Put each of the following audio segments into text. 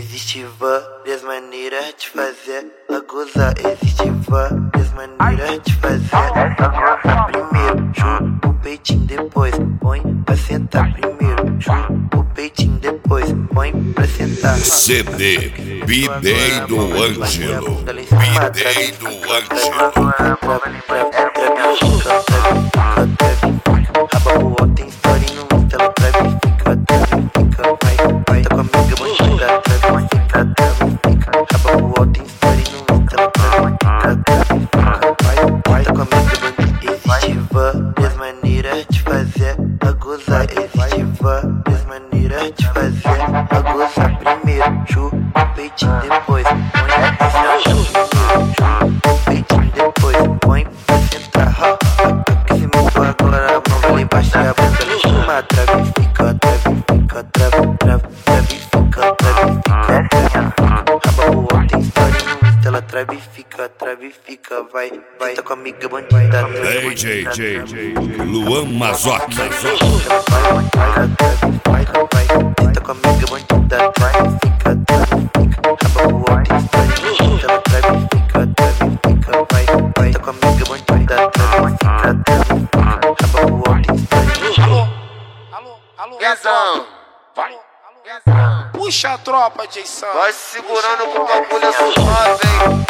Existe várias maneiras de fazer a gozar. Existe várias maneiras de fazer a gozar. Primeiro, chupa o peitinho, depois põe pra sentar. Primeiro, chupa o peitinho, depois põe pra sentar. CD B-Day do Ângelo. B-Day do Ângelo. Raba boa, tem story no Insta, ela trava e fica, vai, tá com a amiga bandida, trava e fica, raba boa, tem story no Insta, ela trava e fica, vai, tá com a amiga bandida. Existe várias maneiras de fazer a gozar. Existe várias maneiras de fazer a gozar. Primeiro, chupa o peitinho, depois põe pra sentar. Chupa o peitinho, depois põe pra sentar. Aquecimento agora, a mão lá embaixo e a bunda lá em cima. Trava e fica, trava e fica. Raba boa, tem história no Insta, ela trava e fica, vai, tá com a amiga bandida. DJ Luan Mazotti. Vai, tá com a amiga bandida, trava e fica. Raba boa, tem história no Insta, ela trava e fica, vai, tá com a amiga bandida, trava e fica. Raba boa, tem história no Insta. Alô, Guizão, vai. Guizão. Puxa a tropa, Jason. Vai segurando com o bagulho é suave, hein?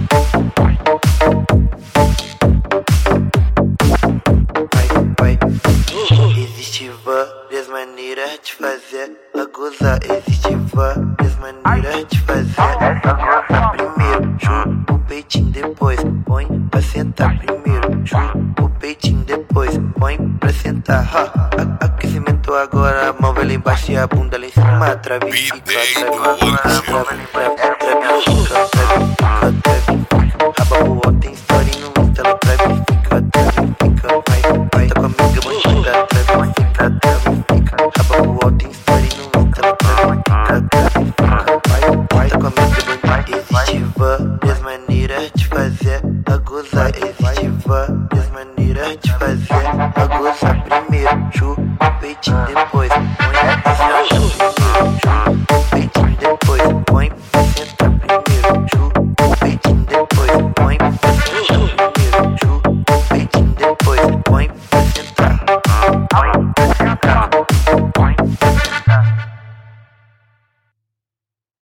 Vai. Existe várias maneiras de fazer a gozar. Existe várias maneiras de fazer a gozar. Primeiro, chupa o peitinho, depois põe pra sentar. Primeiro, chupa o peitinho, depois põe pra sentar. Aquecimento agora, a mão vai lá embaixo e a bunda lá em cima. Trava e fica, raba boa, tem story no Insta, ela trava e fica, vai, tá com a amiga bandida, trava e fica, raba boa, tem story no Insta, ela trava e fica, vai, tá com a amiga bandida. Existe várias maneiras de fazer a gozar. Existe várias maneiras de fazer a gozar. Primeiro, chupa o peitinho, depois põe pra sentar.